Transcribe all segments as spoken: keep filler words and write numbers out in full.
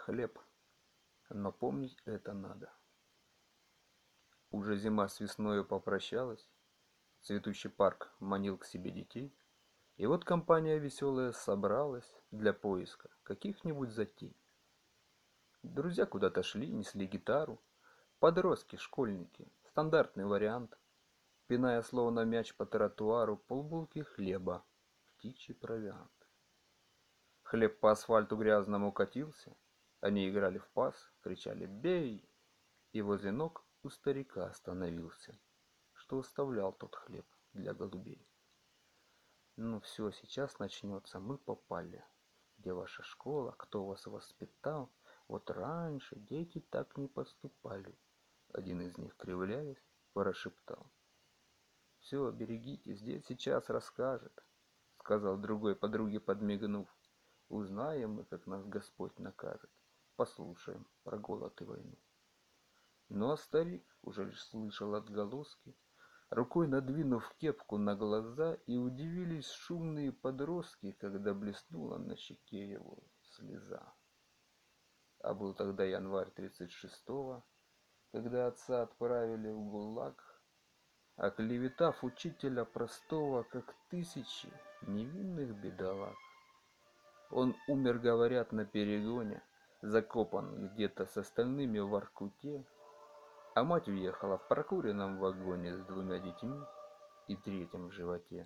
хлеб, но помнить это надо. Уже зима с весною попрощалась, цветущий парк манил к себе детей, и вот компания веселая собралась для поиска каких-нибудь затей. Друзья куда-то шли, несли гитару, подростки, школьники, стандартный вариант, пиная словно мяч по тротуару полбулки хлеба, птичий провиант. Хлеб по асфальту грязному катился, они играли в пас, кричали «Бей!», и возле ног у старика остановился, что оставлял тот хлеб для голубей. Ну все, сейчас начнется, мы попали. Где ваша школа, кто вас воспитал? Вот раньше дети так не поступали. Один из них, кривляясь, прошептал. Все, берегите, здесь сейчас расскажет, сказал другой подруге, подмигнув. Узнаем мы, как нас Господь накажет. Послушаем про голод и войну. Ну а старик уже лишь слышал отголоски, рукой надвинув кепку на глаза, и удивились шумные подростки, когда блеснула на щеке его слеза. А был тогда январь тридцать шестого, когда отца отправили в ГУЛАГ, оклеветав учителя простого, как тысячи невинных бедолаг. Он умер, говорят, на перегоне, закопан где-то с остальными в Воркуте, а мать уехала в прокуренном вагоне с двумя детьми и третьим в животе.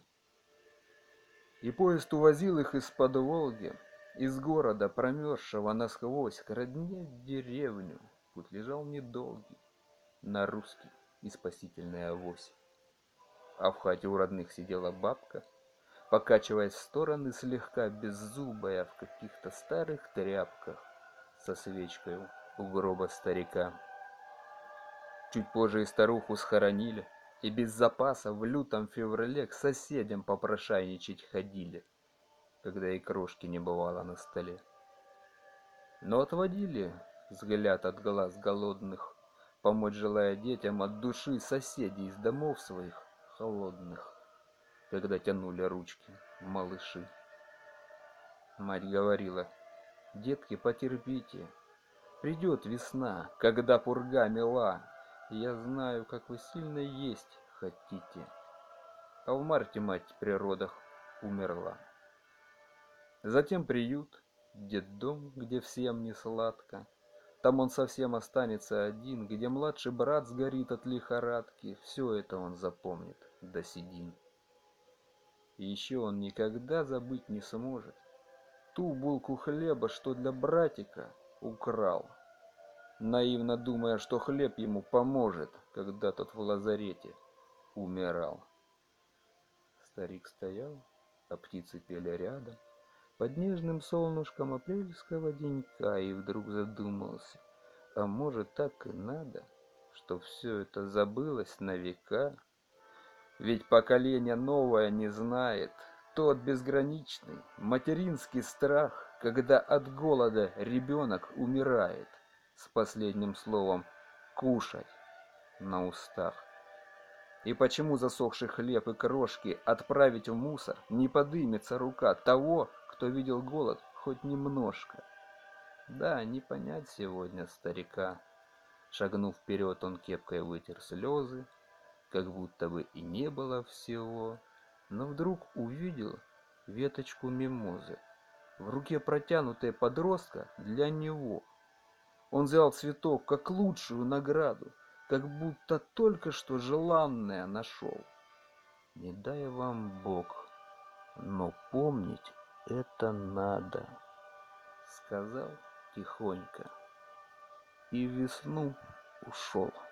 И поезд увозил их из-под Волги, из города, промерзшего насквозь, к родне в деревню. Путь лежал недолгий, на русский и спасительный авось. А в хате у родных сидела бабка, покачиваясь в стороны слегка беззубая в каких-то старых тряпках, со свечкой у гроба старика. Чуть позже и старуху схоронили, и без запаса в лютом феврале к соседям попрошайничать ходили, когда и крошки не бывало на столе. Но отводили взгляд от глаз голодных, помочь желая детям от души соседей из домов своих холодных, когда тянули ручки малыши. Мать говорила: детки, потерпите, придет весна, когда пурга мела. Я знаю, как вы сильно есть хотите. А в марте мать при родах умерла. Затем приют, детдом, где всем не сладко. Там он совсем останется один, где младший брат сгорит от лихорадки. Все это он запомнит до седин. И еще он никогда забыть не сможет ту булку хлеба, что для братика украл, наивно думая, что хлеб ему поможет, когда тот в лазарете умирал. Старик стоял, а птицы пели рядом, под нежным солнышком апрельского денька, и вдруг задумался, а может, так и надо, что все это забылось на века? Ведь поколение новое не знает тот безграничный материнский страх, когда от голода ребенок умирает с последним словом «кушать» на устах. И почему засохший хлеб и крошки отправить в мусор не подымется рука того, кто видел голод хоть немножко? Да, не понять сегодня старика. Шагнув вперед, он кепкой вытер слезы, как будто бы и не было всего, но вдруг увидел веточку мимозы, в руке протянутой подростка для него. Он взял цветок как лучшую награду, как будто только что желанное нашел. Не дай вам Бог, но помнить это надо, сказал тихонько, и в весну ушел.